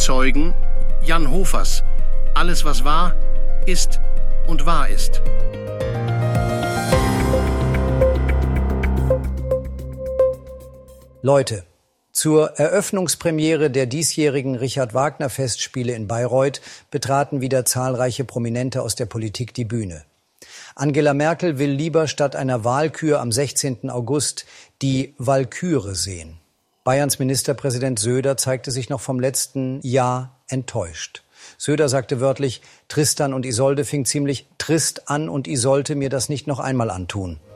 Zeugen Jan Hofers. Alles, was war, ist und wahr ist. Leute, zur Eröffnungspremiere der diesjährigen Richard-Wagner-Festspiele in Bayreuth betraten wieder zahlreiche Prominente aus der Politik die Bühne. Angela Merkel will lieber statt einer Walkür am 16. August die Walküre sehen. Bayerns Ministerpräsident Söder zeigte sich noch vom letzten Jahr enttäuscht. Söder sagte wörtlich, Tristan und Isolde fing ziemlich trist an und ich sollte mir das nicht noch einmal antun.